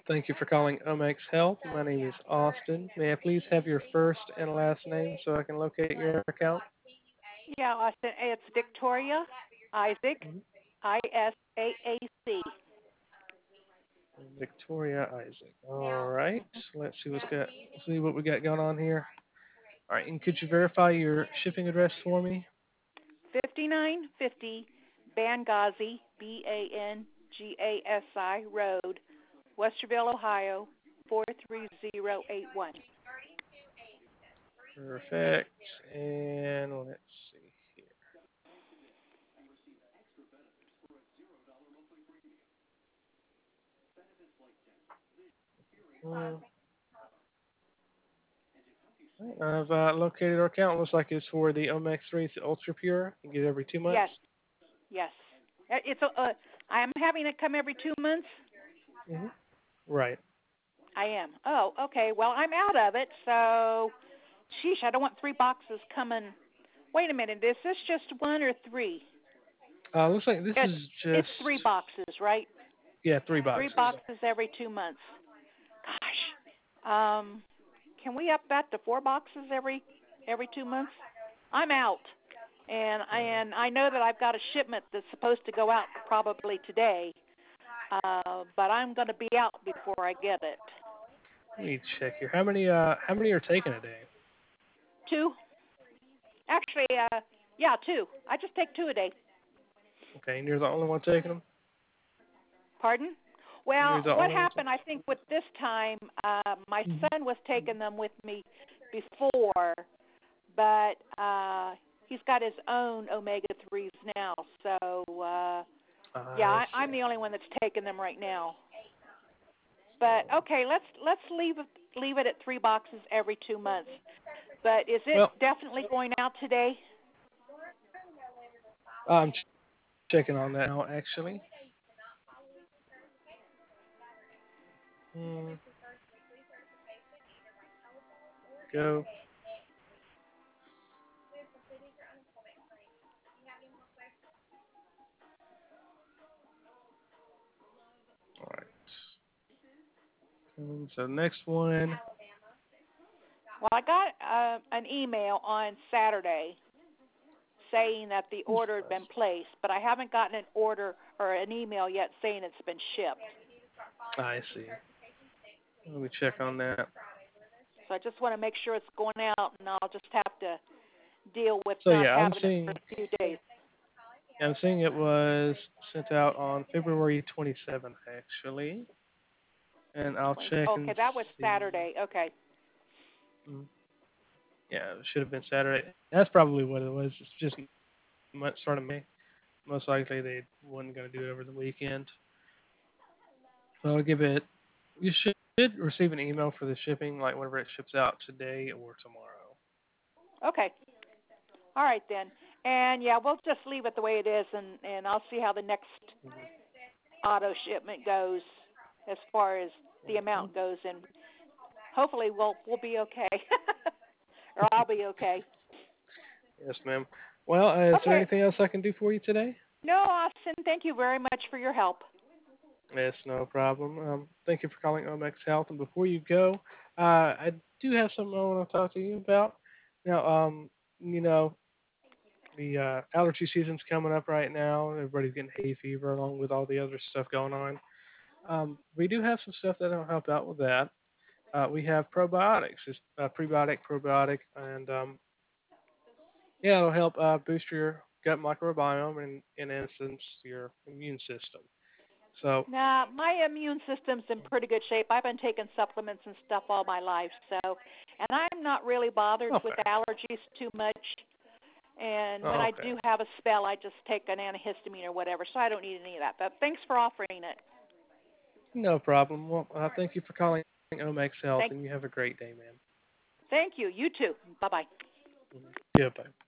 Thank you for calling Omex Health. My name is Austin. May I please have your first and last name so I can locate your account? Yeah, Austin. It's Victoria Isaac, Mhm. ISAAC. Victoria Isaac. All right. Let's see what we got going on here. All right. And could you verify your shipping address for me? 5950 Benghazi, Bangasi Road, Westerville, Ohio, 43081. Perfect. And let's see here. Hmm. I've located our account. Looks like it's for the Omex 3 Ultra Pure. You get it every 2 months. Yes, yes. I'm having it come every 2 months. Hmm. Right. I am. Oh, okay. Well, I'm out of it, so sheesh, I don't want 3 boxes coming. Wait a minute. Is this just one or three? Looks like this It's is it's just 3 boxes, right? yeah, three Three boxes. boxes every 2 months. Gosh. Can we up that to 4 boxes every 2 months? I'm out. And I know that I've got a shipment that's supposed to go out probably today. But I'm going to be out before I get it. Let me check here. How many are taken a day? Two? Actually, yeah, two. I just take two a day. Okay, and you're the only one taking them? Pardon? You're Well, the what only one happened, I think, with this time, my taking. son was taking them with me before, but he's got his own omega 3s now. So, yeah, I see. I'm the only one that's taking them right now. But okay, let's leave it at 3 boxes every 2 months. But is it Well, definitely going out today? I'm checking on that now, actually. Hmm, go. All right. So next one. Well, I got an email on Saturday saying that the order had been placed, but I haven't gotten an order or an email yet saying it's been shipped. I see. Let me check on that. So I just want to make sure it's going out, and I'll just have to deal with So not yeah, I'm having it for seeing a few days. I'm seeing it was sent out on February 27th, actually. And I'll check Okay, and that was see. Saturday. Okay. Mm, yeah, it should have been Saturday. That's probably what it was. It's just start of May. Most likely they wasn't going to do it over the weekend. So I'll give it. You should receive an email for the shipping, like whenever it ships out today or tomorrow. Okay. All right then. And yeah, we'll just leave it the way it is, and I'll see how the next auto shipment goes as far as the Mhm. amount goes, and hopefully we'll be okay, or I'll be okay. Yes, ma'am. Well, is there Okay. anything else I can do for you today? No, Austin, thank you very much for your help. Yes, no problem. Thank you for calling Omex Health. And before you go, I do have something I want to talk to you about. Now, you know, the allergy season's coming up right now. Everybody's getting hay fever along with all the other stuff going on. We do have some stuff that'll help out with that. We have probiotics, it's prebiotic, probiotic, and yeah, it'll help boost your gut microbiome and, in essence, your immune system. So, Nah, my immune system's in pretty good shape. I've been taking supplements and stuff all my life, so, and I'm not really bothered with okay, allergies too much. And when I okay, do have a spell, I just take an antihistamine or whatever, so I don't need any of that. But thanks for offering it. no problem. Well, thank you for calling Omex Health, Thank, and you have a great day, ma'am. thank you. You too. Bye bye. Mhm. Yeah, bye.